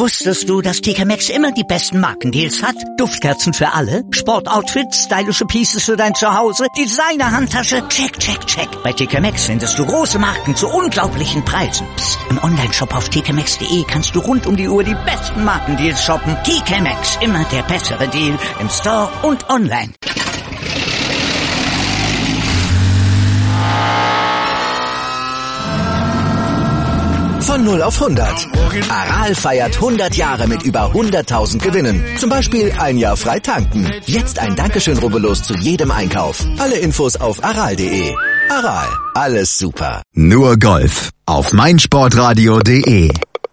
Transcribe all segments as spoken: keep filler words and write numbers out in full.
Wusstest du, dass T K Maxx immer die besten Markendeals hat? Duftkerzen für alle, Sportoutfits, stylische Pieces für dein Zuhause, Designer-Handtasche, check, check, check. Bei T K Maxx findest du große Marken zu unglaublichen Preisen. Psst. Im Onlineshop auf t k maxx punkt de kannst du rund um die Uhr die besten Markendeals shoppen. T K Maxx, immer der bessere Deal im Store und online. Von null auf hundert. Aral feiert hundert Jahre mit über hunderttausend Gewinnen. Zum Beispiel ein Jahr frei tanken. Jetzt ein Dankeschön, rubbellos zu jedem Einkauf. Alle Infos auf aral punkt de. Aral, alles super. Nur Golf auf meinsportradio punkt de.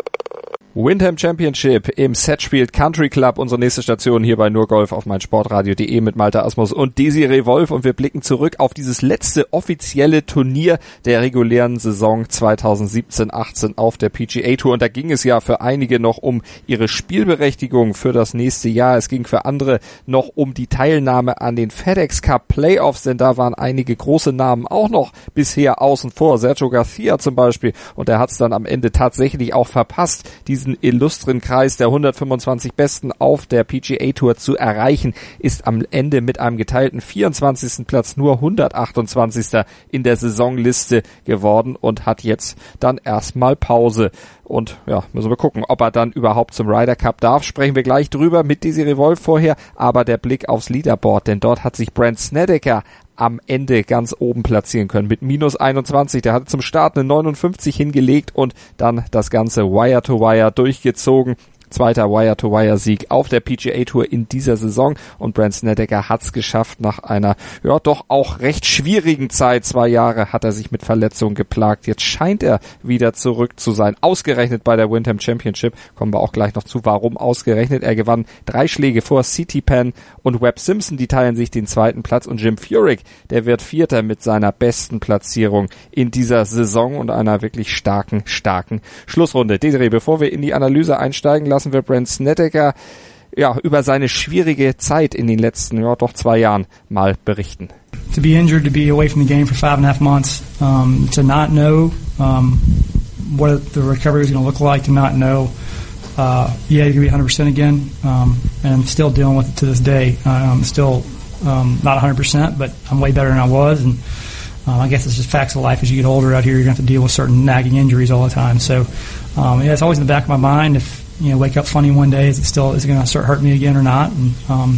Windham Championship im Sedgefield Country Club, unsere nächste Station hier bei Nur Golf auf meinsportradio punkt de mit Malte Asmus und Desiree Wolf, und wir blicken zurück auf dieses letzte offizielle Turnier der regulären Saison zweitausendsiebzehn achtzehn auf der P G A Tour, und da ging es ja für einige noch um ihre Spielberechtigung für das nächste Jahr. Es ging für andere noch um die Teilnahme an den FedEx Cup Playoffs, denn da waren einige große Namen auch noch bisher außen vor, Sergio Garcia zum Beispiel, und er hat es dann am Ende tatsächlich auch verpasst, diesen illustren Kreis der hundertfünfundzwanzig Besten auf der P G A Tour zu erreichen, ist am Ende mit einem geteilten vierundzwanzigsten Platz nur hundertachtundzwanzigster in der Saisonliste geworden und hat jetzt dann erstmal Pause. Und ja, müssen wir gucken, ob er dann überhaupt zum Ryder Cup darf. Sprechen wir gleich drüber mit Desiree Wolf vorher, aber der Blick aufs Leaderboard, denn dort hat sich Brandt Snedeker am Ende ganz oben platzieren können mit minus einundzwanzig. Der hatte zum Start eine neunundfünfzig hingelegt und dann das Ganze Wire-to-Wire durchgezogen. Zweiter Wire-to-Wire-Sieg auf der P G A Tour in dieser Saison, und Brandt Snedeker hat es geschafft. Nach einer ja doch auch recht schwierigen Zeit, zwei Jahre hat er sich mit Verletzungen geplagt. Jetzt scheint er wieder zurück zu sein. Ausgerechnet bei der Windham Championship, kommen wir auch gleich noch zu, warum ausgerechnet. Er gewann drei Schläge vor C T Pan und Webb Simpson, die teilen sich den zweiten Platz, und Jim Furyk, der wird Vierter mit seiner besten Platzierung in dieser Saison und einer wirklich starken, starken Schlussrunde. Desiree, bevor wir in die Analyse einsteigen, lassen wir Brandt Snedeker ja über seine schwierige Zeit in den letzten ja doch zwei Jahren mal berichten. To be injured, to be away from the game for five and a half months, um, to not know um, what the recovery was going to look like, to not know, uh, yeah, you're going to be one hundred percent again, um, and I'm still dealing with it to this day. I'm still um, not one hundred percent, but I'm way better than I was, and um, I guess it's just facts of life. As you get older out here, you're going to have to deal with certain nagging injuries all the time. So, um, yeah, it's always in the back of my mind. If you know, wake up funny one day, is it still is it going to start hurting me again or not? And um,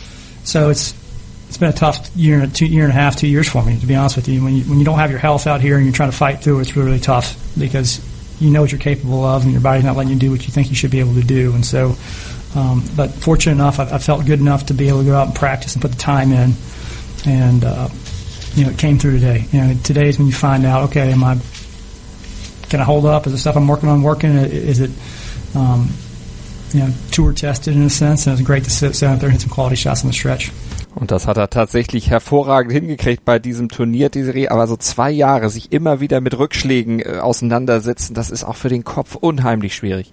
so it's it's been a tough year and a two year and a half, two years for me, to be honest with you. When you when you don't have your health out here and you're trying to fight through, it's really really tough because you know what you're capable of, and your body's not letting you do what you think you should be able to do. And so, um, but fortunate enough, I, I felt good enough to be able to go out and practice and put the time in, and uh, you know, it came through today. You know, today is when you find out, okay, am I can I hold up? Is the stuff I'm working on working? Is it Um, you know, tour tested in a sense, and it was great to sit, sit out there and hit some quality shots on the stretch. Und das hat er tatsächlich hervorragend hingekriegt bei diesem Turnier, Desiree, aber so zwei Jahre sich immer wieder mit Rückschlägen äh, auseinandersetzen, das ist auch für den Kopf unheimlich schwierig.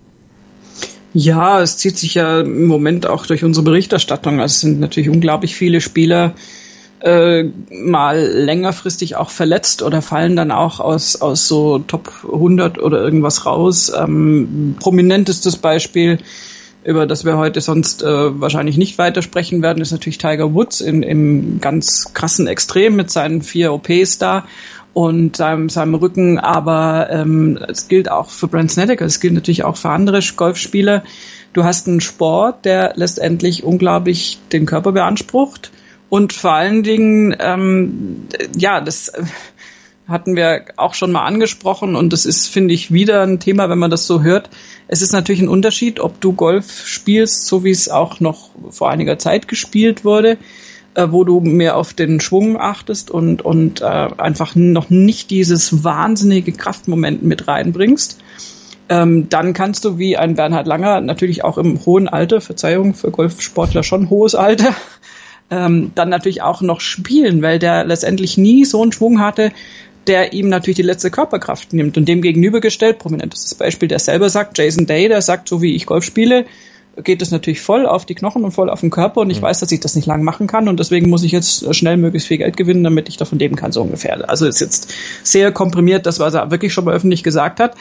Ja, es zieht sich ja im Moment auch durch unsere Berichterstattung. Also es sind natürlich unglaublich viele Spieler äh, mal längerfristig auch verletzt oder fallen dann auch aus aus so Top hundert oder irgendwas raus. Ähm, prominentestes Beispiel, über das wir heute sonst äh, wahrscheinlich nicht weitersprechen werden, ist natürlich Tiger Woods in, im ganz krassen Extrem mit seinen vier O Ps da und seinem, seinem Rücken. Aber ähm, es gilt auch für Brandt Snedeker, es gilt natürlich auch für andere Golfspieler. Du hast einen Sport, der letztendlich unglaublich den Körper beansprucht. Und vor allen Dingen, ähm, ja, das hatten wir auch schon mal angesprochen, und das ist, finde ich, wieder ein Thema, wenn man das so hört. Es ist natürlich ein Unterschied, ob du Golf spielst, so wie es auch noch vor einiger Zeit gespielt wurde, äh, wo du mehr auf den Schwung achtest und und äh, einfach noch nicht dieses wahnsinnige Kraftmoment mit reinbringst. Ähm, dann kannst du wie ein Bernhard Langer natürlich auch im hohen Alter, Verzeihung für Golfsportler schon hohes Alter, Ähm, dann natürlich auch noch spielen, weil der letztendlich nie so einen Schwung hatte, der ihm natürlich die letzte Körperkraft nimmt. Und dem gegenübergestellt, prominentestes Beispiel, der selber sagt, Jason Day, der sagt, so wie ich Golf spiele, geht es natürlich voll auf die Knochen und voll auf den Körper, und ich mhm. weiß, dass ich das nicht lang machen kann, und deswegen muss ich jetzt schnell möglichst viel Geld gewinnen, damit ich davon leben kann, so ungefähr. Also ist jetzt sehr komprimiert, das, was er wirklich schon mal öffentlich gesagt hat.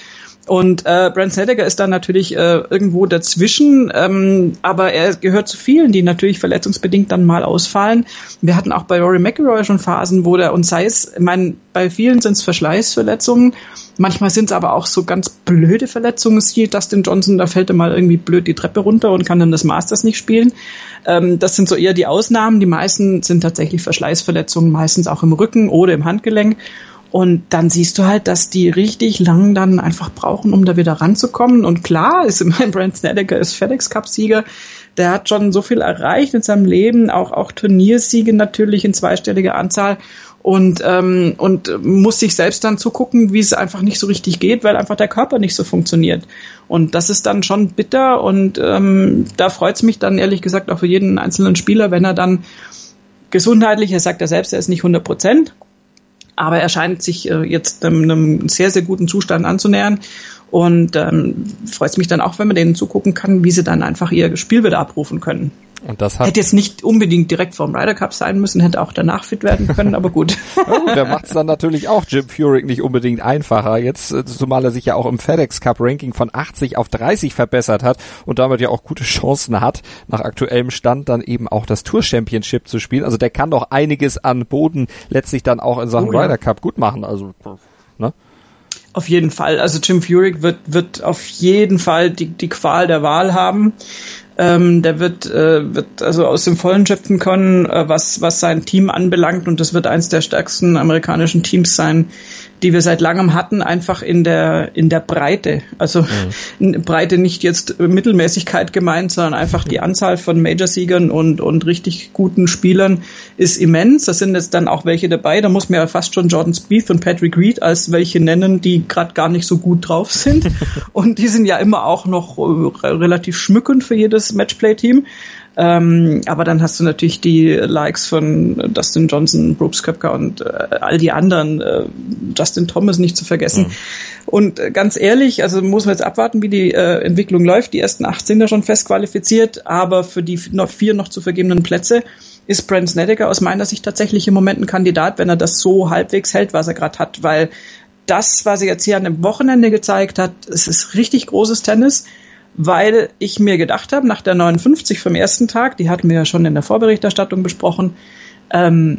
Und äh, Brandt Snedeker ist dann natürlich äh, irgendwo dazwischen, ähm, aber er gehört zu vielen, die natürlich verletzungsbedingt dann mal ausfallen. Wir hatten auch bei Rory McIlroy schon Phasen, wo der, und sei es, ich meine, bei vielen sind es Verschleißverletzungen, manchmal sind es aber auch so ganz blöde Verletzungen. Siehe Dustin Johnson, da fällt er mal irgendwie blöd die Treppe runter und kann dann das Masters nicht spielen. Ähm, das sind so eher die Ausnahmen. Die meisten sind tatsächlich Verschleißverletzungen, meistens auch im Rücken oder im Handgelenk. Und dann siehst du halt, dass die richtig lang dann einfach brauchen, um da wieder ranzukommen. Und klar, ist immerhin Brandt Snedeker ist FedEx-Cup-Sieger. Der hat schon so viel erreicht in seinem Leben, auch, auch Turniersiege natürlich in zweistelliger Anzahl. Und, ähm, und muss sich selbst dann zugucken, wie es einfach nicht so richtig geht, weil einfach der Körper nicht so funktioniert. Und das ist dann schon bitter. Und ähm, da freut es mich dann ehrlich gesagt auch für jeden einzelnen Spieler, wenn er dann gesundheitlich, er sagt ja selbst, er ist nicht hundert Prozent, aber er scheint sich äh, jetzt ähm, einem sehr, sehr guten Zustand anzunähern. Und ähm, freut es mich dann auch, wenn man denen zugucken kann, wie sie dann einfach ihr Spiel wieder abrufen können. Und das hat hätte jetzt nicht unbedingt direkt vorm Ryder Cup sein müssen, hätte auch danach fit werden können, aber gut. Oh, der macht es dann natürlich auch Jim Furyk nicht unbedingt einfacher. Jetzt, zumal er sich ja auch im FedEx Cup Ranking von achtzig auf dreißig verbessert hat und damit ja auch gute Chancen hat, nach aktuellem Stand dann eben auch das Tour Championship zu spielen. Also der kann doch einiges an Boden letztlich dann auch in Sachen oh, ja. Ryder Cup gut machen. Also, ne? Auf jeden Fall. Also Jim Furyk wird, wird auf jeden Fall die, die Qual der Wahl haben. Ähm, der wird, äh, wird also aus dem Vollen schöpfen können, äh, was, was sein Team anbelangt. Und das wird eins der stärksten amerikanischen Teams sein, die wir seit langem hatten, einfach in der, in der Breite. Also mhm. Breite nicht jetzt Mittelmäßigkeit gemeint, sondern einfach die Anzahl von Major-Siegern und, und richtig guten Spielern ist immens. Da sind jetzt dann auch welche dabei. Da muss man ja fast schon Jordan Spieth und Patrick Reed als welche nennen, die gerade gar nicht so gut drauf sind. Und die sind ja immer auch noch äh, relativ schmückend für jedes Matchplay-Team. Ähm, aber dann hast du natürlich die Likes von Dustin Johnson, Brooks Koepka und äh, all die anderen, äh, Justin Thomas nicht zu vergessen. Mhm. Und äh, ganz ehrlich, also muss man jetzt abwarten, wie die äh, Entwicklung läuft. Die ersten acht sind ja schon fest qualifiziert, aber für die noch vier noch zu vergebenen Plätze ist Brandt Snedeker aus meiner Sicht tatsächlich im Moment ein Kandidat, wenn er das so halbwegs hält, was er gerade hat, weil das, was er jetzt hier an dem Wochenende gezeigt hat, es ist richtig großes Tennis. Weil ich mir gedacht habe, nach der neunundfünfzig vom ersten Tag, die hatten wir ja schon in der Vorberichterstattung besprochen, ähm,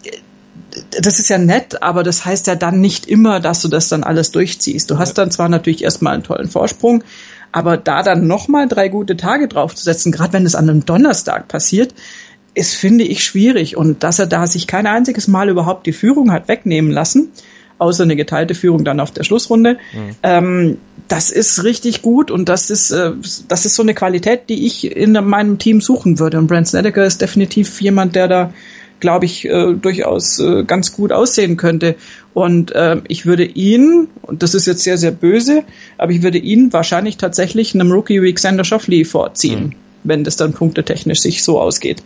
das ist ja nett, aber das heißt ja dann nicht immer, dass du das dann alles durchziehst. Du hast dann zwar natürlich erstmal einen tollen Vorsprung, aber da dann nochmal drei gute Tage draufzusetzen, gerade wenn es an einem Donnerstag passiert, ist, finde ich, schwierig. Und dass er da sich kein einziges Mal überhaupt die Führung hat wegnehmen lassen, außer eine geteilte Führung dann auf der Schlussrunde. Mhm. Ähm, das ist richtig gut und das ist äh, das ist so eine Qualität, die ich in meinem Team suchen würde. Und Brandt Snedeker ist definitiv jemand, der da, glaube ich, äh, durchaus äh, ganz gut aussehen könnte. Und äh, ich würde ihn, und das ist jetzt sehr, sehr böse, aber ich würde ihn wahrscheinlich tatsächlich einem Rookie wie Xander Schauffele vorziehen. Mhm. Wenn das dann punktetechnisch sich so ausgeht.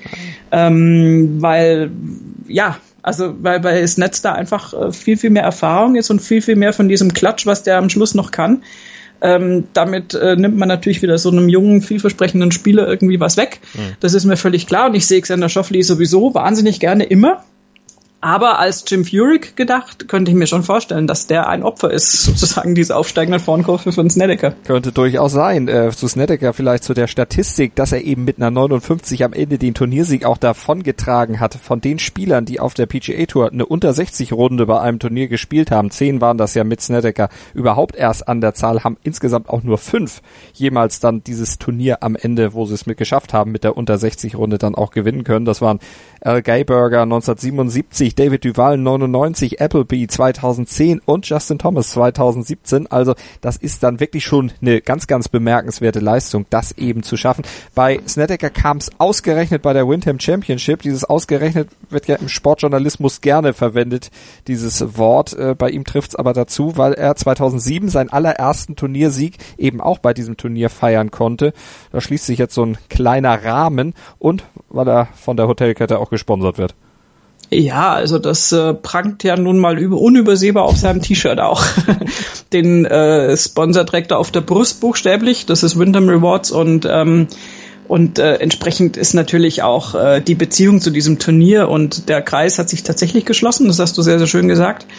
Ähm, weil, ja, also weil bei Snets da einfach viel, viel mehr Erfahrung ist und viel, viel mehr von diesem Klatsch, was der am Schluss noch kann. Ähm, damit äh, nimmt man natürlich wieder so einem jungen, vielversprechenden Spieler irgendwie was weg. Mhm. Das ist mir völlig klar und ich sehe Xander Schauffele sowieso wahnsinnig gerne immer. Aber als Jim Furyk gedacht, könnte ich mir schon vorstellen, dass der ein Opfer ist, sozusagen diese aufsteigende Formkurve von Snedeker. Könnte durchaus sein. Äh, zu Snedeker vielleicht zu der Statistik, dass er eben mit einer neunundfünfzig am Ende den Turniersieg auch davongetragen hat. Von den Spielern, die auf der P G A Tour eine unter sechzig Runde bei einem Turnier gespielt haben, zehn waren das ja mit Snedeker überhaupt erst an der Zahl, haben insgesamt auch nur fünf jemals dann dieses Turnier am Ende, wo sie es mit geschafft haben, mit der unter sechzig Runde dann auch gewinnen können. Das waren Al Geiberger neunzehnhundertsiebenundsiebzig, David Duval neunundneunzig, Appleby zweitausendzehn und Justin Thomas zweitausendsiebzehn. Also das ist dann wirklich schon eine ganz, ganz bemerkenswerte Leistung, das eben zu schaffen. Bei Snedeker kam es ausgerechnet bei der Wyndham Championship. Dieses ausgerechnet wird ja im Sportjournalismus gerne verwendet, dieses Wort. Äh, bei ihm trifft es aber dazu, weil er zweitausendsieben seinen allerersten Turniersieg eben auch bei diesem Turnier feiern konnte. Da schließt sich jetzt so ein kleiner Rahmen und weil er von der Hotelkette auch gesponsert wird. Ja, also das äh, prangt ja nun mal über, unübersehbar auf seinem T-Shirt auch. Den äh, Sponsor trägt er auf der Brust buchstäblich, das ist Wyndham Rewards und ähm, und äh, entsprechend ist natürlich auch äh, die Beziehung zu diesem Turnier und der Kreis hat sich tatsächlich geschlossen, das hast du sehr, sehr schön gesagt.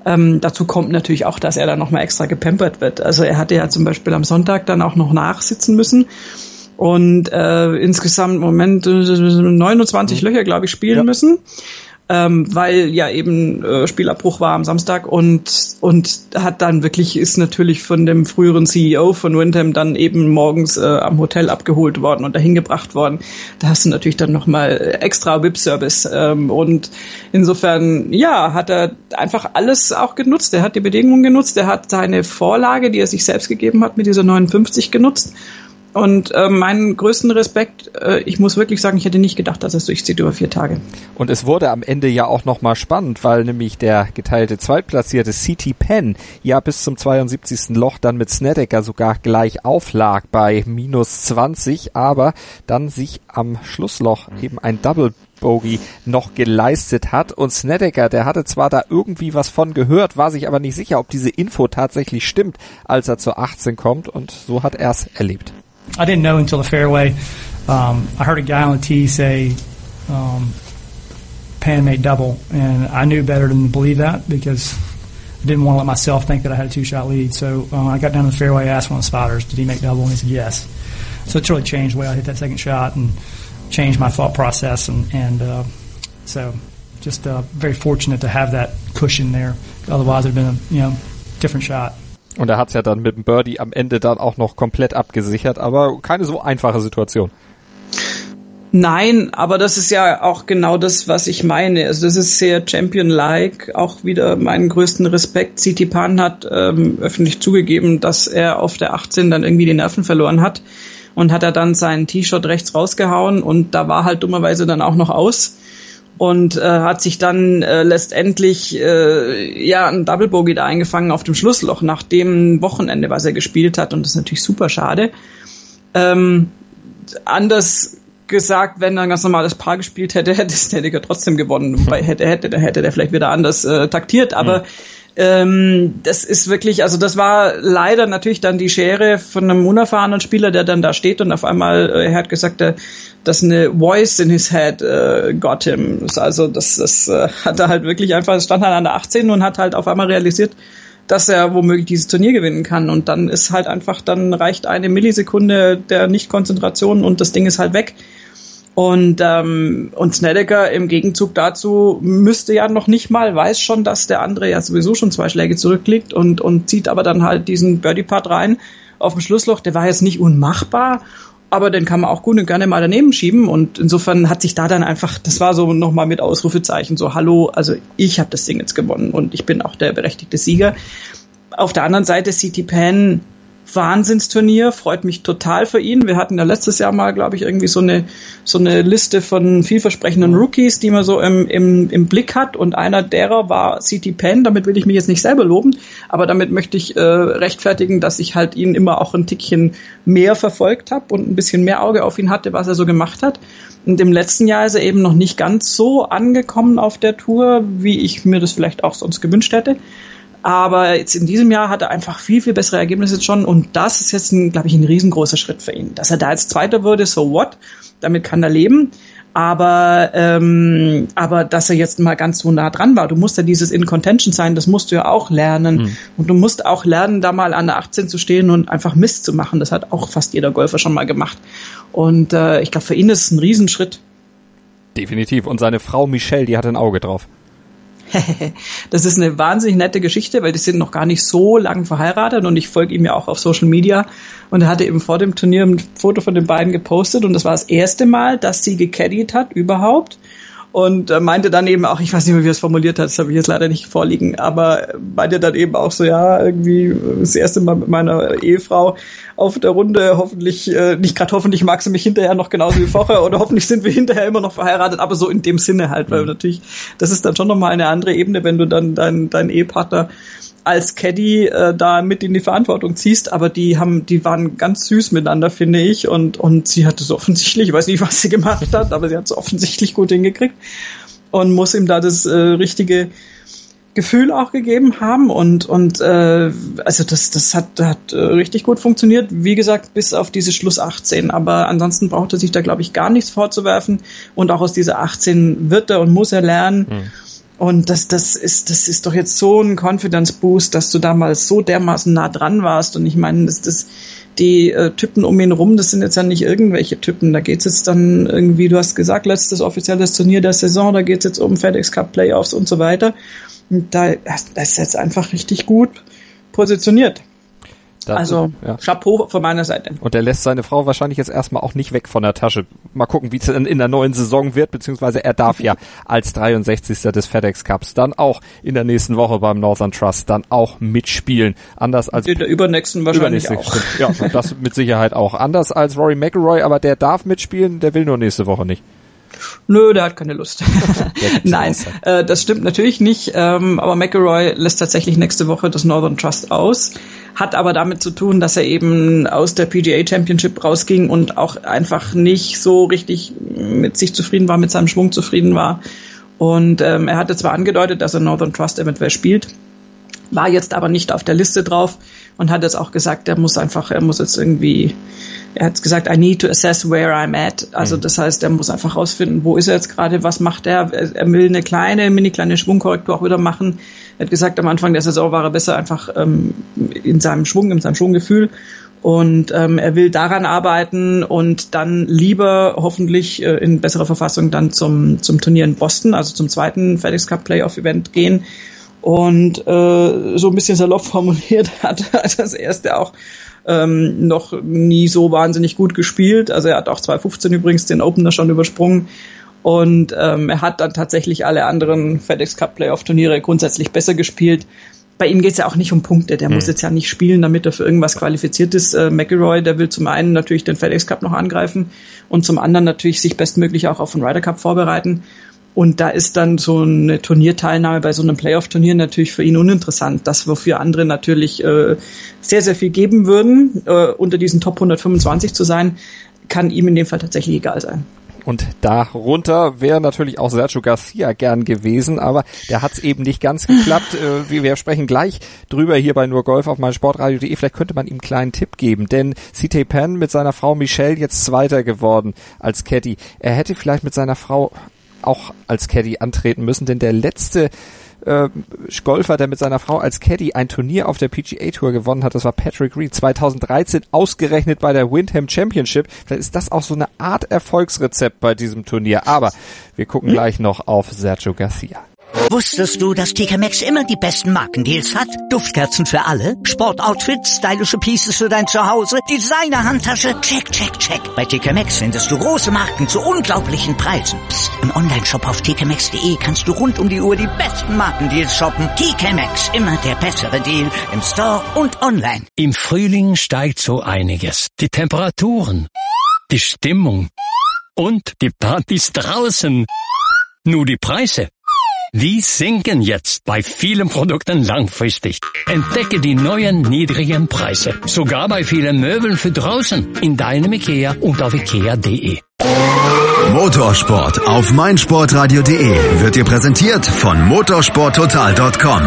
Ähm, dazu kommt natürlich auch, dass er dann nochmal extra gepampert wird. Also er hatte ja zum Beispiel am Sonntag dann auch noch nachsitzen müssen und äh, insgesamt im Moment neunundzwanzig mhm. Löcher, glaube ich, spielen ja. müssen. Ähm, weil ja eben äh, Spielabbruch war am Samstag und und hat dann wirklich, ist natürlich von dem früheren C E O von Wyndham dann eben morgens äh, am Hotel abgeholt worden und dahin gebracht worden. Da hast du natürlich dann nochmal extra V I P-Service ähm, und insofern, ja, hat er einfach alles auch genutzt. Er hat die Bedingungen genutzt, er hat seine Vorlage, die er sich selbst gegeben hat, mit dieser neunundfünfzig genutzt. Und äh, meinen größten Respekt, äh, ich muss wirklich sagen, ich hätte nicht gedacht, dass es durchzieht über vier Tage. Und es wurde am Ende ja auch nochmal spannend, weil nämlich der geteilte Zweitplatzierte C T Penn ja bis zum zweiundsiebzigsten Loch dann mit Snedeker sogar gleich auflag bei minus zwanzig, aber dann sich am Schlussloch eben ein Double Bogey noch geleistet hat. Und Snedeker, der hatte zwar da irgendwie was von gehört, war sich aber nicht sicher, ob diese Info tatsächlich stimmt, als er zur achtzehn kommt, und so hat er es erlebt. I didn't know until the fairway. Um, I heard a guy on the tee say, um, Pan made double, and I knew better than to believe that because I didn't want to let myself think that I had a two-shot lead. So uh, I got down to the fairway, I asked one of the spotters, did he make double? And he said yes. So it's really changed the way I hit that second shot and changed my thought process, and, and uh, so just uh, very fortunate to have that cushion there. Otherwise, it would have been a you know different shot. Und er hat es ja dann mit dem Birdie am Ende dann auch noch komplett abgesichert, aber keine so einfache Situation. Nein, aber das ist ja auch genau das, was ich meine. Also das ist sehr Champion-like, auch wieder meinen größten Respekt. C T Pan hat ähm, öffentlich zugegeben, dass er auf der achtzehn dann irgendwie die Nerven verloren hat und hat er dann seinen Tee-Shot rechts rausgehauen und da war halt dummerweise dann auch noch aus. Und äh, hat sich dann äh, letztendlich äh, ja ein Double Bogey da eingefangen auf dem Schlussloch nach dem Wochenende, was er gespielt hat. Und das ist natürlich super schade. Ähm, anders gesagt, wenn er ein ganz normales Paar gespielt hätte, hätte Snedeker trotzdem gewonnen. Wobei hätte, hätte, da hätte der vielleicht wieder anders äh, taktiert. Aber ja. ähm, das ist wirklich, also das war leider natürlich dann die Schere von einem unerfahrenen Spieler, der dann da steht und auf einmal, äh, er hat gesagt, äh, dass eine Voice in his head äh, got him. Also das, das äh, hat er halt wirklich einfach, stand halt an der achtzehn und hat halt auf einmal realisiert, dass er womöglich dieses Turnier gewinnen kann. Und dann ist halt einfach, dann reicht eine Millisekunde der Nicht-Konzentration und das Ding ist halt weg. Und ähm, und Snedeker im Gegenzug dazu müsste ja noch nicht mal, weiß schon, dass der andere ja sowieso schon zwei Schläge zurückliegt und und zieht aber dann halt diesen Birdie-Putt rein auf dem Schlussloch. Der war jetzt nicht unmachbar, aber den kann man auch gut und gerne mal daneben schieben. Und insofern hat sich da dann einfach, das war so nochmal mit Ausrufezeichen, so hallo, also ich habe das Ding jetzt gewonnen und ich bin auch der berechtigte Sieger. Auf der anderen Seite C T Pan, Wahnsinnsturnier, freut mich total für ihn. Wir hatten ja letztes Jahr mal, glaube ich, irgendwie so eine so eine Liste von vielversprechenden Rookies, die man so im, im, im Blick hat, und einer derer war C T Pan. Damit will ich mich jetzt nicht selber loben, aber damit möchte ich äh, rechtfertigen, dass ich halt ihn immer auch ein Tickchen mehr verfolgt habe und ein bisschen mehr Auge auf ihn hatte, was er so gemacht hat. Und im letzten Jahr ist er eben noch nicht ganz so angekommen auf der Tour, wie ich mir das vielleicht auch sonst gewünscht hätte. Aber jetzt in diesem Jahr hat er einfach viel, viel bessere Ergebnisse schon, und das ist jetzt, glaube ich, ein riesengroßer Schritt für ihn. Dass er da jetzt Zweiter wurde, so what? Damit kann er leben. Aber ähm, aber dass er jetzt mal ganz so nah dran war, du musst ja dieses In Contention sein, das musst du ja auch lernen. Mhm. Und du musst auch lernen, da mal an der achtzehn zu stehen und einfach Mist zu machen. Das hat auch fast jeder Golfer schon mal gemacht. Und äh, ich glaube, für ihn ist es ein Riesenschritt. Definitiv. Und seine Frau Michelle, die hat ein Auge drauf. Das ist eine wahnsinnig nette Geschichte, weil die sind noch gar nicht so lang verheiratet und ich folge ihm ja auch auf Social Media, und er hatte eben vor dem Turnier ein Foto von den beiden gepostet und das war das erste Mal, dass sie gecaddied hat überhaupt, und meinte dann eben auch, ich weiß nicht mehr, wie er es formuliert hat, das habe ich jetzt leider nicht vorliegen, aber meinte dann eben auch so, ja, irgendwie das erste Mal mit meiner Ehefrau auf der Runde, hoffentlich, äh, nicht gerade hoffentlich mag sie mich hinterher noch genauso wie vorher oder hoffentlich sind wir hinterher immer noch verheiratet, aber so in dem Sinne halt, weil natürlich, das ist dann schon nochmal eine andere Ebene, wenn du dann deinen dein Ehepartner als Caddy äh, da mit in die Verantwortung ziehst, aber die haben, die waren ganz süß miteinander, finde ich, und und sie hat es offensichtlich, ich weiß nicht, was sie gemacht hat, aber sie hat es offensichtlich gut hingekriegt und muss ihm da das äh, richtige Gefühl auch gegeben haben, und und äh, also das das hat hat äh, richtig gut funktioniert, wie gesagt, bis auf diese Schluss achtzehn, aber ansonsten braucht er sich da, glaube ich, gar nichts vorzuwerfen, und auch aus dieser achtzehn wird er und muss er lernen. Mhm. Und das, das ist, das ist doch jetzt so ein Confidence Boost, dass du damals so dermaßen nah dran warst. Und ich meine, das, das, die äh, Typen um ihn rum, das sind jetzt ja nicht irgendwelche Typen. Da geht's jetzt dann irgendwie, du hast gesagt, letztes offizielles Turnier der Saison, da geht's jetzt um FedEx Cup Playoffs und so weiter. Und da, das ist jetzt einfach richtig gut positioniert. Das also ist, ja. Chapeau von meiner Seite. Und er lässt seine Frau wahrscheinlich jetzt erstmal auch nicht weg von der Tasche. Mal gucken, wie es in, in der neuen Saison wird, beziehungsweise er darf ja als dreiundsechzigster des FedEx Cups dann auch in der nächsten Woche beim Northern Trust dann auch mitspielen. Anders als in der übernächsten wahrscheinlich auch. Ja, das mit Sicherheit auch. Anders als Rory McIlroy, aber der darf mitspielen, der will nur nächste Woche nicht. Nö, der hat keine Lust. Nein, äh, das stimmt natürlich nicht, ähm, aber McIlroy lässt tatsächlich nächste Woche das Northern Trust aus, hat aber damit zu tun, dass er eben aus der P G A Championship rausging und auch einfach nicht so richtig mit sich zufrieden war, mit seinem Schwung zufrieden war. Und ähm, er hatte zwar angedeutet, dass er Northern Trust eventuell spielt, war jetzt aber nicht auf der Liste drauf und hat jetzt auch gesagt, er muss einfach, er muss jetzt irgendwie, er hat gesagt, I need to assess where I'm at. Also das heißt, er muss einfach rausfinden, wo ist er jetzt gerade, was macht er. Er will eine kleine, mini kleine Schwungkorrektur auch wieder machen. Er hat gesagt, am Anfang der Saison war er besser einfach ähm, in seinem Schwung, in seinem Schwunggefühl. Und ähm, er will daran arbeiten und dann lieber hoffentlich äh, in besserer Verfassung dann zum zum Turnier in Boston, also zum zweiten FedEx Cup Playoff Event gehen. Und äh, so ein bisschen salopp formuliert hat er das erste auch ähm, noch nie so wahnsinnig gut gespielt. Also er hat auch zwanzig fünfzehn übrigens den Opener schon übersprungen. Und ähm, er hat dann tatsächlich alle anderen FedEx Cup Playoff Turniere grundsätzlich besser gespielt. Bei ihm geht es ja auch nicht um Punkte. Der hm. muss jetzt ja nicht spielen, damit er für irgendwas qualifiziert ist. Äh, McIlroy, der will zum einen natürlich den FedEx Cup noch angreifen und zum anderen natürlich sich bestmöglich auch auf den Ryder Cup vorbereiten. Und da ist dann so eine Turnierteilnahme bei so einem Playoff-Turnier natürlich für ihn uninteressant. Das, wofür andere natürlich äh, sehr, sehr viel geben würden, äh, unter diesen Top hundertfünfundzwanzig zu sein, kann ihm in dem Fall tatsächlich egal sein. Und darunter wäre natürlich auch Sergio Garcia gern gewesen, aber der hat es eben nicht ganz geklappt. Äh, wir, wir sprechen gleich drüber hier bei Nur Golf auf meinsportradio punkt de. Vielleicht könnte man ihm einen kleinen Tipp geben, denn C T Pan mit seiner Frau Michelle jetzt Zweiter geworden als Caddy. Er hätte vielleicht mit seiner Frau auch als Caddy antreten müssen, denn der letzte äh, Golfer, der mit seiner Frau als Caddy ein Turnier auf der P G A Tour gewonnen hat, das war Patrick Reed, zweitausenddreizehn ausgerechnet bei der Windham Championship. Vielleicht ist das auch so eine Art Erfolgsrezept bei diesem Turnier, aber wir gucken gleich noch auf Sergio Garcia. Wusstest du, dass T K Maxx immer die besten Markendeals hat? Duftkerzen für alle, Sportoutfits, stylische Pieces für dein Zuhause, Designer-Handtasche, check, check, check. Bei T K Maxx findest du große Marken zu unglaublichen Preisen. Psst. Im Onlineshop auf t k maxx punkt de kannst du rund um die Uhr die besten Markendeals shoppen. T K Maxx, immer der bessere Deal im Store und online. Im Frühling steigt so einiges. Die Temperaturen, die Stimmung und die Partys draußen. Nur die Preise, die sinken jetzt bei vielen Produkten langfristig. Entdecke die neuen niedrigen Preise. Sogar bei vielen Möbeln für draußen. In deinem IKEA und auf ikea punkt de. Motorsport auf meinsportradio punkt de wird dir präsentiert von motorsporttotal punkt com.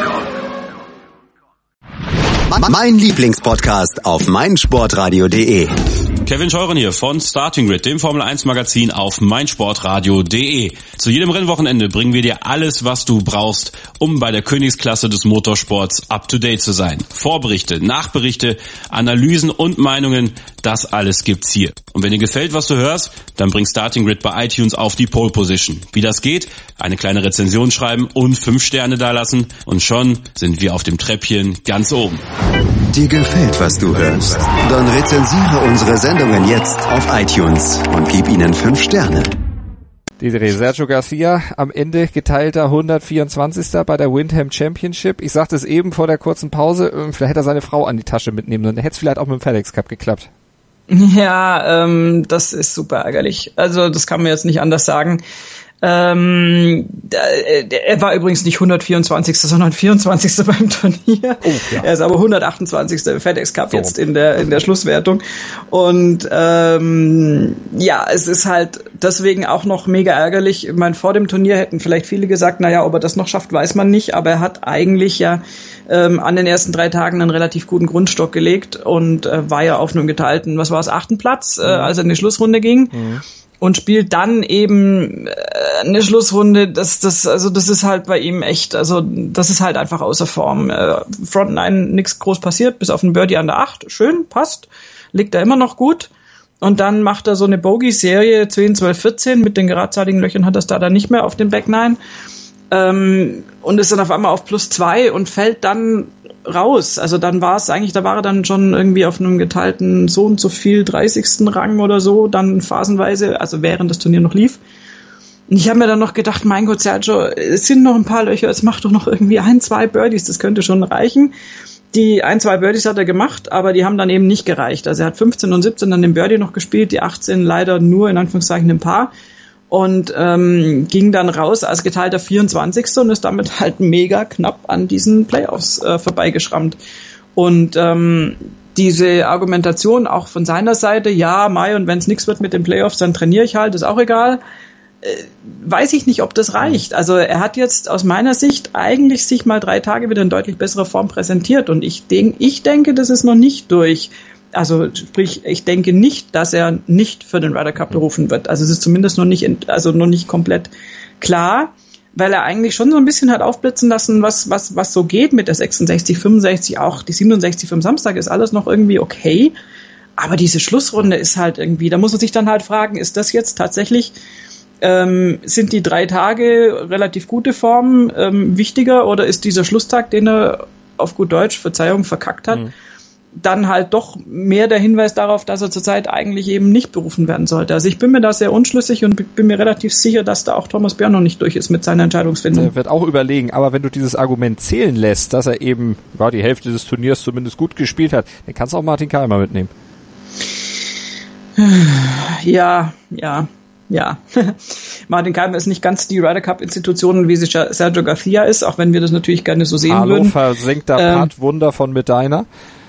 Mein Lieblingspodcast auf meinsportradio punkt de. Kevin Scheuren hier von Starting Grid, dem Formel eins Magazin auf meinsportradio punkt de. Zu jedem Rennwochenende bringen wir dir alles, was du brauchst, um bei der Königsklasse des Motorsports up to date zu sein. Vorberichte, Nachberichte, Analysen und Meinungen, das alles gibt's hier. Und wenn dir gefällt, was du hörst, dann bring Starting Grid bei iTunes auf die Pole Position. Wie das geht? Eine kleine Rezension schreiben und fünf Sterne dalassen und schon sind wir auf dem Treppchen ganz oben. Dir gefällt, was du hörst? Dann rezensiere unsere Sendungen jetzt auf iTunes und gib ihnen fünf Sterne. Desiree, Sergio Garcia am Ende geteilter hundertvierundzwanzigster bei der Windham Championship. Ich sagte es eben vor der kurzen Pause, vielleicht hätte er seine Frau an die Tasche mitnehmen sollen. Dann hätte es vielleicht auch mit dem FedEx Cup geklappt. Ja, ähm, das ist super ärgerlich. Also das kann man jetzt nicht anders sagen. Ähm, der, er war übrigens nicht hundertvierundzwanzigster sondern vierundzwanzigster beim Turnier. Oh, ja. Er ist aber hundertachtundzwanzigster im FedEx Cup so. Jetzt in der in der Schlusswertung. Und ähm, ja, es ist halt deswegen auch noch mega ärgerlich. Ich meine, vor dem Turnier hätten vielleicht viele gesagt, naja, ob er das noch schafft, weiß man nicht. Aber er hat eigentlich ja ähm, an den ersten drei Tagen einen relativ guten Grundstock gelegt und äh, war ja auf einem geteilten, was war es, achten Platz, äh, als er in die Schlussrunde ging. Mhm. und spielt dann eben eine Schlussrunde. Das, das, also das ist halt bei ihm echt, also das ist halt einfach außer Form. Front Nine, nichts groß passiert, bis auf ein Birdie an der acht. Schön, passt, liegt da immer noch gut. Und dann macht er so eine Bogey-Serie, zehn, zwölf, vierzehn, mit den geradzeitigen Löchern hat er es da dann nicht mehr auf dem Back Nine. Ähm, und ist dann auf einmal auf plus zwei und fällt dann raus. Also dann war es eigentlich, da war er dann schon irgendwie auf einem geteilten so und so viel dreißigsten Rang oder so, dann phasenweise, also während das Turnier noch lief. Und ich habe mir dann noch gedacht, mein Gott, Sergio, es sind noch ein paar Löcher, es macht doch noch irgendwie ein, zwei Birdies, das könnte schon reichen. Die ein, zwei Birdies hat er gemacht, aber die haben dann eben nicht gereicht. Also er hat fünfzehn und siebzehn dann den Birdie noch gespielt, die achtzehn leider nur in Anführungszeichen im Paar und ähm, ging dann raus als geteilter vierundzwanzigste und ist damit halt mega knapp an diesen Playoffs äh, vorbeigeschrammt. Und ähm, diese Argumentation auch von seiner Seite, ja, Mai, und wenn es nichts wird mit den Playoffs, dann trainiere ich halt, ist auch egal. Weiß ich nicht, ob das reicht. Also er hat jetzt aus meiner Sicht eigentlich sich mal drei Tage wieder in deutlich besserer Form präsentiert und ich denke, ich denke, das ist noch nicht durch. Also sprich, ich denke nicht, dass er nicht für den Ryder Cup berufen wird. Also es ist zumindest noch nicht, also noch nicht komplett klar, weil er eigentlich schon so ein bisschen hat aufblitzen lassen, was was was so geht mit der sechsundsechzig, fünfundsechzig, auch die siebenundsechzig vom Samstag ist alles noch irgendwie okay. Aber diese Schlussrunde ist halt irgendwie, da muss man sich dann halt fragen, ist das jetzt tatsächlich Ähm, sind die drei Tage relativ gute Form ähm, wichtiger oder ist dieser Schlusstag, den er auf gut Deutsch, Verzeihung, verkackt hat, mhm. dann halt doch mehr der Hinweis darauf, dass er zurzeit eigentlich eben nicht berufen werden sollte. Also ich bin mir da sehr unschlüssig und bin mir relativ sicher, dass da auch Thomas Björn noch nicht durch ist mit seiner Entscheidungsfindung. Er wird auch überlegen, aber wenn du dieses Argument zählen lässt, dass er eben ja, die Hälfte des Turniers zumindest gut gespielt hat, dann kannst du auch Martin Keimer mitnehmen. Ja, ja. Ja, Martin Keimer ist nicht ganz die Ryder Cup Institution, wie sie Sergio Garcia ist, auch wenn wir das natürlich gerne so sehen Hallo, würden. Hallo, versenkter ähm, Putt, Wunder von Medina.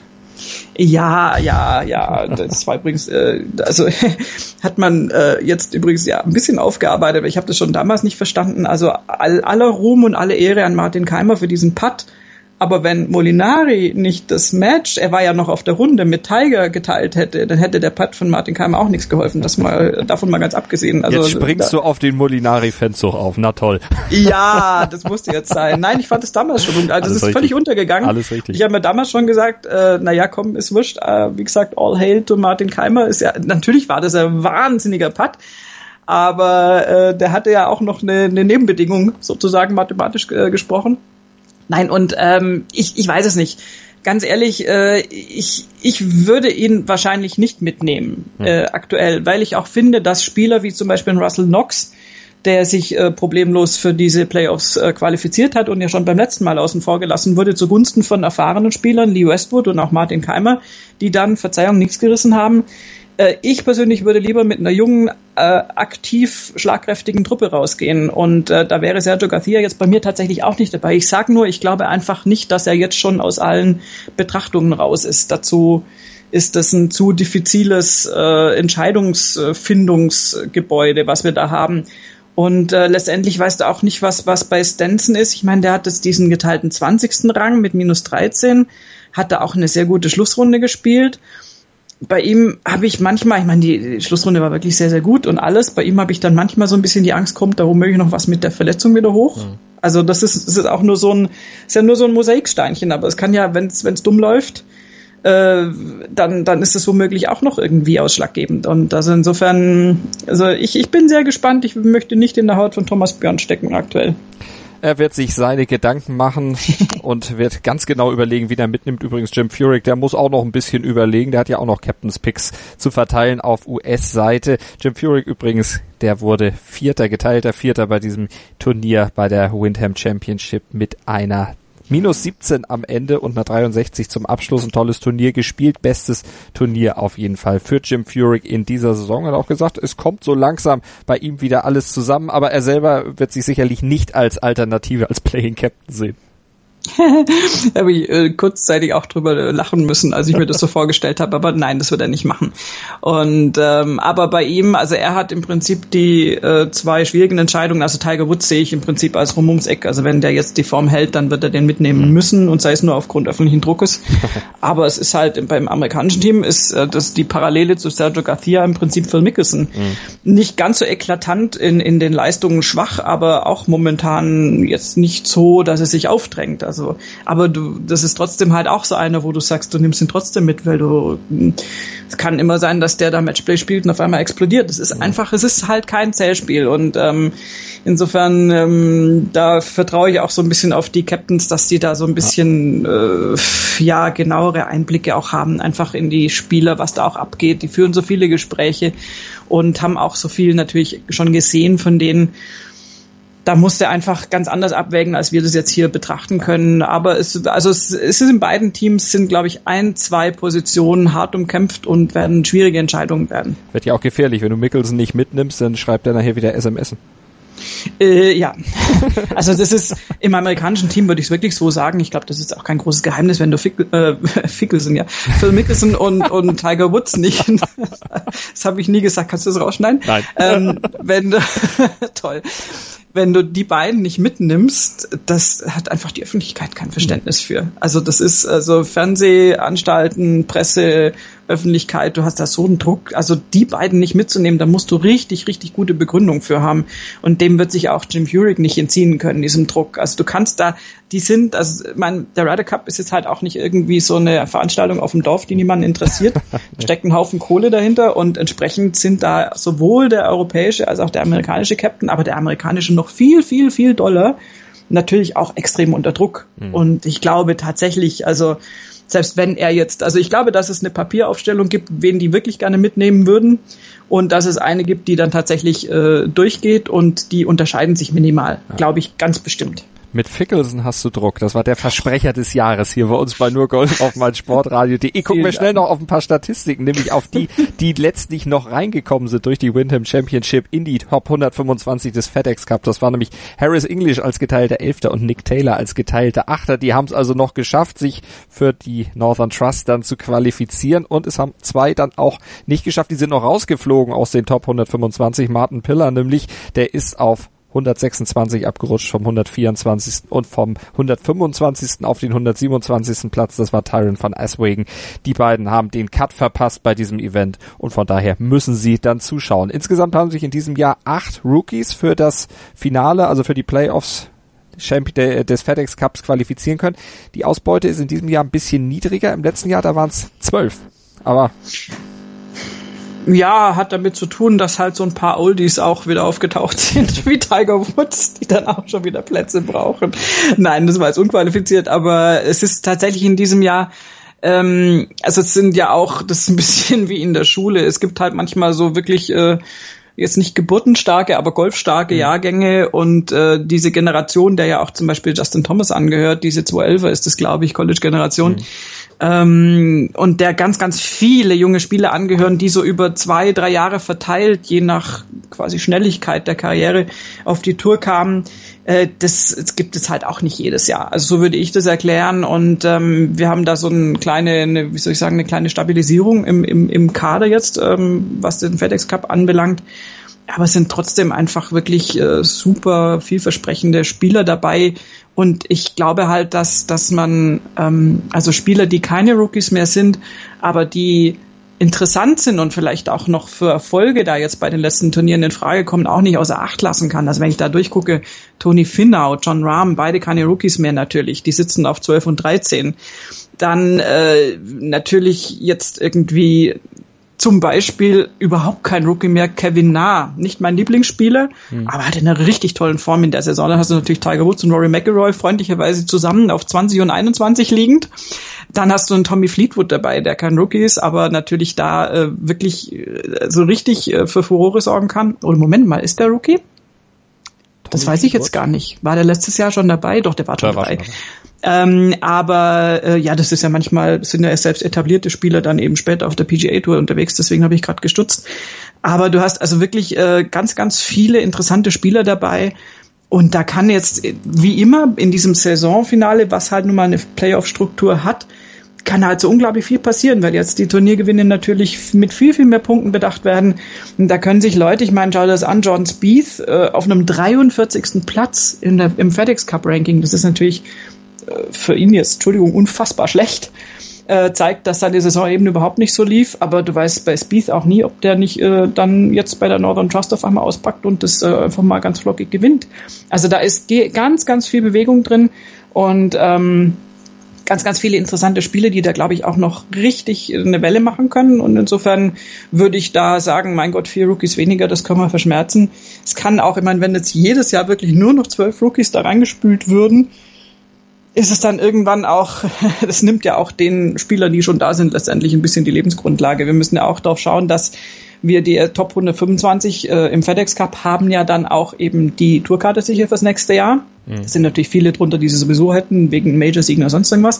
Ja, ja, ja, das war übrigens, äh, also hat man äh, jetzt übrigens ja ein bisschen aufgearbeitet, aber ich habe das schon damals nicht verstanden. Also all, aller Ruhm und alle Ehre an Martin Keimer für diesen Putt. Aber wenn Molinari nicht das Match, er war ja noch auf der Runde, mit Tiger geteilt hätte, dann hätte der Putt von Martin Keimer auch nichts geholfen. Das mal, davon mal ganz abgesehen. Also, jetzt springst da, du auf den Molinari-Fanzug auf. Na toll. Ja, das musste jetzt sein. Nein, ich fand es damals schon. Also es ist richtig. Völlig untergegangen. Alles richtig. Ich habe mir damals schon gesagt, äh, naja, komm, ist wurscht. Äh, wie gesagt, all hail to Martin Keimer. Ist ja, natürlich war das ein wahnsinniger Putt. Aber äh, der hatte ja auch noch eine, eine Nebenbedingung, sozusagen mathematisch äh, gesprochen. Nein, und ähm, ich, ich weiß es nicht. Ganz ehrlich, äh, ich, ich würde ihn wahrscheinlich nicht mitnehmen äh, aktuell, weil ich auch finde, dass Spieler wie zum Beispiel Russell Knox, der sich äh, problemlos für diese Playoffs äh, qualifiziert hat und ja schon beim letzten Mal außen vor gelassen wurde, zugunsten von erfahrenen Spielern, Lee Westwood und auch Martin Keimer, die dann, Verzeihung, nichts gerissen haben. Äh, ich persönlich würde lieber mit einer jungen, äh, aktiv schlagkräftigen Truppe rausgehen und äh, da wäre Sergio Garcia jetzt bei mir tatsächlich auch nicht dabei. Ich sage nur, ich glaube einfach nicht, dass er jetzt schon aus allen Betrachtungen raus ist. Dazu ist das ein zu diffiziles äh, Entscheidungsfindungsgebäude, was wir da haben. Und äh, letztendlich weißt du auch nicht, was was bei Stenson ist. Ich meine, der hat jetzt diesen geteilten zwanzigsten Rang mit minus dreizehn, hat da auch eine sehr gute Schlussrunde gespielt. Bei ihm habe ich manchmal, ich meine, die, die Schlussrunde war wirklich sehr, sehr gut und alles. Bei ihm habe ich dann manchmal so ein bisschen die Angst, kommt da womöglich noch was mit der Verletzung wieder hoch. Mhm. Also das ist, das ist auch nur so ein, ist ja nur so ein Mosaiksteinchen, aber es kann ja, wenn es dumm läuft, äh, dann dann ist es womöglich auch noch irgendwie ausschlaggebend. Und also insofern, also ich ich bin sehr gespannt. Ich möchte nicht in der Haut von Thomas Björn stecken aktuell. Er wird sich seine Gedanken machen und wird ganz genau überlegen, wie er mitnimmt. Übrigens Jim Furyk, der muss auch noch ein bisschen überlegen. Der hat ja auch noch Captain's Picks zu verteilen auf U S-Seite. Jim Furyk übrigens, der wurde Vierter, geteilter Vierter bei diesem Turnier bei der Windham Championship mit einer minus siebzehn am Ende und einer dreiundsechzig zum Abschluss. Ein tolles Turnier gespielt. Bestes Turnier auf jeden Fall für Jim Furyk in dieser Saison. Er hat auch gesagt, es kommt so langsam bei ihm wieder alles zusammen, aber er selber wird sich sicherlich nicht als Alternative, als Playing Captain sehen. Da habe ich äh, kurzzeitig auch drüber lachen müssen, als ich mir das so vorgestellt habe, aber nein, das wird er nicht machen. Und ähm, aber bei ihm, also er hat im Prinzip die äh, zwei schwierigen Entscheidungen, also Tiger Woods sehe ich im Prinzip als rum ums Eck, also wenn der jetzt die Form hält, dann wird er den mitnehmen müssen und sei es nur aufgrund öffentlichen Druckes. Aber es ist halt beim amerikanischen Team ist äh, das die Parallele zu Sergio Garcia im Prinzip Phil Mickelson. Mhm. Nicht ganz so eklatant in in den Leistungen schwach, aber auch momentan jetzt nicht so, dass er sich aufdrängt. Also, aber du, das ist trotzdem halt auch so einer, wo du sagst, du nimmst ihn trotzdem mit, weil du, es kann immer sein, dass der da Matchplay spielt und auf einmal explodiert. Das ist einfach, es ist halt kein Zählspiel und ähm, insofern, ähm, da vertraue ich auch so ein bisschen auf die Captains, dass die da so ein bisschen, äh, ja, genauere Einblicke auch haben, einfach in die Spieler, was da auch abgeht. Die führen so viele Gespräche und haben auch so viel natürlich schon gesehen von denen. Da musste er einfach ganz anders abwägen, als wir das jetzt hier betrachten können. Aber es, also es, es ist in beiden Teams sind, glaube ich, ein, zwei Positionen hart umkämpft und werden schwierige Entscheidungen werden. Wird ja auch gefährlich, wenn du Mickelson nicht mitnimmst, dann schreibt er nachher wieder S M S. Äh, ja, also das ist im amerikanischen Team, würde ich es wirklich so sagen. Ich glaube, das ist auch kein großes Geheimnis, wenn du Fick, äh, Fickelson, ja, Phil Mickelson und, und Tiger Woods nicht. Das habe ich nie gesagt. Kannst du das rausschneiden? Nein. Ähm, wenn du, toll. Wenn du die beiden nicht mitnimmst, das hat einfach die Öffentlichkeit kein Verständnis für. Also das ist also Fernsehanstalten, Presse, Öffentlichkeit, du hast da so einen Druck. Also die beiden nicht mitzunehmen, da musst du richtig, richtig gute Begründung für haben. Und dem wird sich auch Jim Furyk nicht entziehen können, diesem Druck. Also du kannst da, die sind, also ich meine, der Ryder Cup ist jetzt halt auch nicht irgendwie so eine Veranstaltung auf dem Dorf, die niemanden interessiert. Da steckt ein Haufen Kohle dahinter und entsprechend sind da sowohl der europäische als auch der amerikanische Captain, aber der amerikanische noch viel, viel, viel doller, natürlich auch extrem unter Druck. Mhm. Und ich glaube tatsächlich, also selbst wenn er jetzt, also ich glaube, dass es eine Papieraufstellung gibt, wen die wirklich gerne mitnehmen würden und dass es eine gibt, die dann tatsächlich äh, durchgeht und die unterscheiden sich minimal, ja. Glaube ich, ganz bestimmt. Mit Fickelson hast du Druck. Das war der Versprecher des Jahres hier bei uns bei nur Golf auf meinsportradio punkt de. Gucken wir schnell noch auf ein paar Statistiken, nämlich auf die, die letztlich noch reingekommen sind durch die Wyndham Championship in die Top hundertfünfundzwanzig des FedEx Cup. Das war nämlich Harris English als geteilter Elfter und Nick Taylor als geteilter Achter. Die haben es also noch geschafft, sich für die Northern Trust dann zu qualifizieren und es haben zwei dann auch nicht geschafft. Die sind noch rausgeflogen aus den Top hundertfünfundzwanzig. Martin Piller nämlich, der ist auf hundertsechsundzwanzig abgerutscht vom hundertvierundzwanzigsten und vom hundertfünfundzwanzigsten auf den hundertsiebenundzwanzigsten Platz. Das war Tyron van Aswegen. Die beiden haben den Cut verpasst bei diesem Event und von daher müssen sie dann zuschauen. Insgesamt haben sich in diesem Jahr acht Rookies für das Finale, also für die Playoffs des FedEx Cups qualifizieren können. Die Ausbeute ist in diesem Jahr ein bisschen niedriger. Im letzten Jahr, da waren es zwölf. Aber ja, hat damit zu tun, dass halt so ein paar Oldies auch wieder aufgetaucht sind, wie Tiger Woods, die dann auch schon wieder Plätze brauchen. Nein, das war jetzt unqualifiziert, aber es ist tatsächlich in diesem Jahr, ähm, also es sind ja auch, das ist ein bisschen wie in der Schule, es gibt halt manchmal so wirklich äh, jetzt nicht geburtenstarke, aber golfstarke mhm. Jahrgänge und äh, diese Generation, der ja auch zum Beispiel Justin Thomas angehört, diese zweihundertelfer ist das, glaube ich, College-Generation, mhm. ähm, und der ganz, ganz viele junge Spieler angehören, die so über zwei, drei Jahre verteilt, je nach quasi Schnelligkeit der Karriere auf die Tour kamen. Äh, das, das gibt es halt auch nicht jedes Jahr. Also so würde ich das erklären und ähm, wir haben da so eine kleine, eine, wie soll ich sagen, eine kleine Stabilisierung im, im, im Kader jetzt, ähm, was den FedEx Cup anbelangt. Aber es sind trotzdem einfach wirklich äh, super vielversprechende Spieler dabei und ich glaube halt, dass dass man ähm, also Spieler, die keine Rookies mehr sind, aber die interessant sind und vielleicht auch noch für Erfolge da jetzt bei den letzten Turnieren in Frage kommen, auch nicht außer Acht lassen kann. Also wenn ich da durchgucke, Tony Finau, John Rahm, beide keine Rookies mehr natürlich, die sitzen auf zwölf und dreizehn. Dann äh, natürlich jetzt irgendwie zum Beispiel überhaupt kein Rookie mehr, Kevin Na, nicht mein Lieblingsspieler, hm. aber hat in einer richtig tollen Form in der Saison. Dann hast du natürlich Tiger Woods und Rory McIlroy freundlicherweise zusammen auf zwanzig und einundzwanzig liegend. Dann hast du einen Tommy Fleetwood dabei, der kein Rookie ist, aber natürlich da äh, wirklich äh, so richtig äh, für Furore sorgen kann. Oder Moment mal, ist der Rookie? Das Tommy weiß ich jetzt gar nicht. War der letztes Jahr schon dabei? Doch, der war schon der dabei. War schon Ähm, aber äh, ja, das ist ja manchmal, sind ja selbst etablierte Spieler dann eben später auf der P G A Tour unterwegs, deswegen habe ich gerade gestutzt. Aber du hast also wirklich äh, ganz, ganz viele interessante Spieler dabei Und da kann jetzt, wie immer, in diesem Saisonfinale, was halt nun mal eine Playoff-Struktur hat, kann halt so unglaublich viel passieren, weil jetzt die Turniergewinne natürlich mit viel, viel mehr Punkten bedacht werden. Und da können sich Leute, ich meine, schau das an, Jordan Spieth äh, auf einem dreiundvierzigsten Platz in der, im FedEx Cup Ranking, das ist natürlich äh, für ihn jetzt, Entschuldigung, unfassbar schlecht. Äh, zeigt, dass seine Saison eben überhaupt nicht so lief, aber du weißt bei Spieth auch nie, ob der nicht äh, dann jetzt bei der Northern Trust auf einmal auspackt und das äh, einfach mal ganz flockig gewinnt. Also da ist ge- ganz, ganz viel Bewegung drin und ähm, ganz, ganz viele interessante Spiele, die da, glaube ich, auch noch richtig eine Welle machen können und insofern würde ich da sagen, mein Gott, vier Rookies weniger, das können wir verschmerzen. Es kann auch, ich meine, wenn jetzt jedes Jahr wirklich nur noch zwölf Rookies da reingespült würden, ist es dann irgendwann auch, das nimmt ja auch den Spielern, die schon da sind, letztendlich ein bisschen die Lebensgrundlage. Wir müssen ja auch darauf schauen, dass wir die Top hundertfünfundzwanzig äh, im FedEx Cup haben ja dann auch eben die Tourkarte sicher fürs nächste Jahr. Mhm. Es sind natürlich viele drunter, die sie sowieso hätten, wegen Major-Siegen oder sonst irgendwas.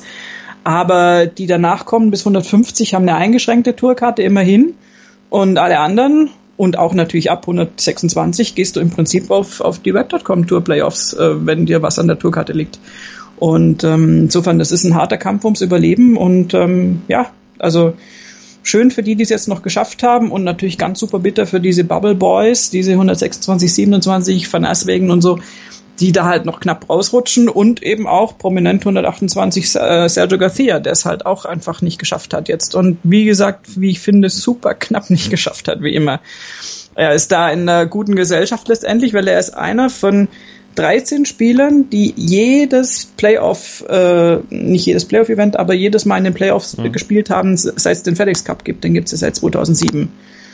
Aber die danach kommen bis hundertfünfzig haben eine eingeschränkte Tourkarte immerhin. Und alle anderen und auch natürlich ab hundertsechsundzwanzig gehst du im Prinzip auf, auf die Web Punkt com Tour Playoffs, äh, wenn dir was an der Tourkarte liegt. Und ähm, insofern, das ist ein harter Kampf ums Überleben und ähm, ja, also schön für die, die es jetzt noch geschafft haben und natürlich ganz super bitter für diese Bubble Boys, diese hundertsechsundzwanzig, siebenundzwanzig, Van Aswegen und so, die da halt noch knapp rausrutschen und eben auch prominent hundertachtundzwanzig äh, Sergio Garcia, der es halt auch einfach nicht geschafft hat jetzt und wie gesagt, wie ich finde, super knapp nicht geschafft hat, wie immer. Er ist da in einer guten Gesellschaft letztendlich, weil er ist einer von dreizehn Spielern, die jedes Playoff, äh, nicht jedes Playoff-Event, aber jedes Mal in den Playoffs mhm. gespielt haben, seit es den FedEx Cup gibt. Den gibt es ja seit zweitausendsieben.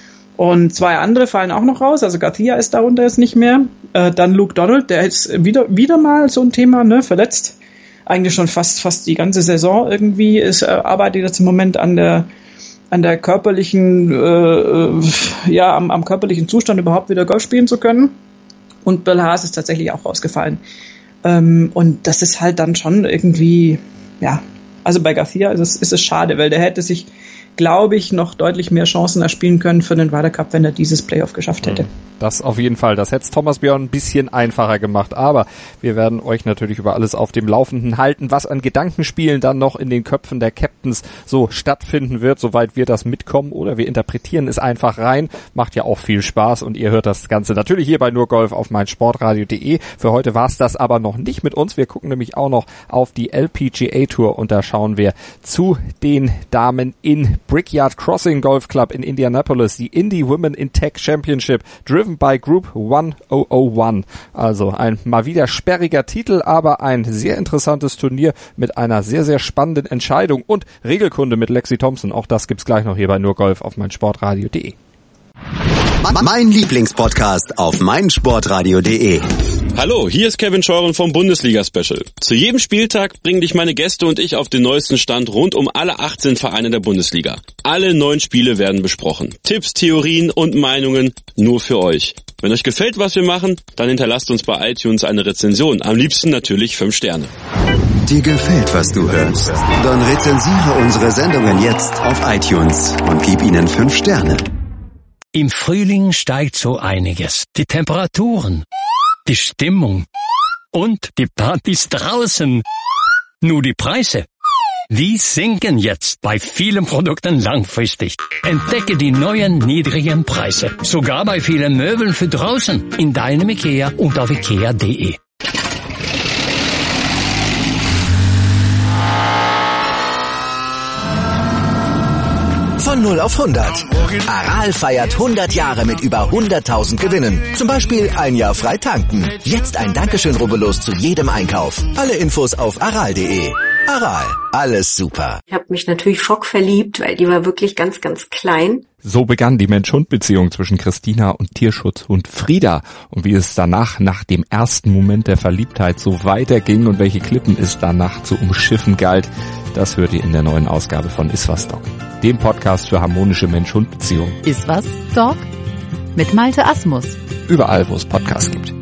Und zwei andere fallen auch noch raus. Also Garcia ist darunter jetzt nicht mehr. Äh, dann Luke Donald, der ist wieder wieder mal so ein Thema, ne, verletzt. Eigentlich schon fast fast die ganze Saison irgendwie. Ist, äh, arbeitet jetzt im Moment an der an der körperlichen, äh, ja, am, am körperlichen Zustand überhaupt wieder Golf spielen zu können. Und Bill Haas ist tatsächlich auch rausgefallen. Ähm, und das ist halt dann schon irgendwie, ja, also bei Garcia ist es, ist es schade, weil der hätte sich, glaube ich, noch deutlich mehr Chancen erspielen können für den Ryder Cup, wenn er dieses Playoff geschafft hätte. Das auf jeden Fall. Das hätte es Thomas Björn ein bisschen einfacher gemacht. Aber wir werden euch natürlich über alles auf dem Laufenden halten, was an Gedankenspielen dann noch in den Köpfen der Captains so stattfinden wird, soweit wir das mitkommen. Oder wir interpretieren es einfach rein. Macht ja auch viel Spaß und ihr hört das Ganze natürlich hier bei Nur Golf auf meinsportradio punkt de. Für heute war es das aber noch nicht mit uns. Wir gucken nämlich auch noch auf die L P G A Tour und da schauen wir zu den Damen in Brickyard Crossing Golf Club in Indianapolis, die Indy Women in Tech Championship, driven by Group hunderteins. Also ein mal wieder sperriger Titel, aber ein sehr interessantes Turnier mit einer sehr, sehr spannenden Entscheidung und Regelkunde mit Lexi Thompson. Auch das gibt's gleich noch hier bei Nur Golf auf meinsportradio punkt de. Mein Lieblingspodcast auf meinsportradio punkt de. Hallo, hier ist Kevin Scheuren vom Bundesliga-Special. Zu jedem Spieltag bringen dich meine Gäste und ich auf den neuesten Stand rund um alle achtzehn Vereine der Bundesliga. Alle neun Spiele werden besprochen. Tipps, Theorien und Meinungen nur für euch. Wenn euch gefällt, was wir machen, dann hinterlasst uns bei iTunes eine Rezension. Am liebsten natürlich fünf Sterne. Dir gefällt, was du hörst? Dann rezensiere unsere Sendungen jetzt auf iTunes und gib ihnen fünf Sterne. Im Frühling steigt so einiges. Die Temperaturen, die Stimmung und die Partys draußen. Nur die Preise, die sinken jetzt bei vielen Produkten langfristig. Entdecke die neuen niedrigen Preise. Sogar bei vielen Möbeln für draußen. In deinem IKEA und auf ikea punkt de. Von null auf hundert. Aral feiert hundert Jahre mit über hunderttausend Gewinnen. Zum Beispiel ein Jahr frei tanken. Jetzt ein Dankeschön, rubbellos zu jedem Einkauf. Alle Infos auf aral punkt de. Aral, alles super. Ich habe mich natürlich schockverliebt, weil die war wirklich ganz, ganz klein. So begann die Mensch-Hund-Beziehung zwischen Christina und Tierschutzhund Frieda. Und wie es danach, nach dem ersten Moment der Verliebtheit, so weiterging und welche Klippen es danach zu umschiffen galt, das hört ihr in der neuen Ausgabe von Iswas Dog, dem Podcast für harmonische Mensch-Hund-Beziehungen. Iswas Dog mit Malte Asmus. Überall, wo es Podcasts gibt.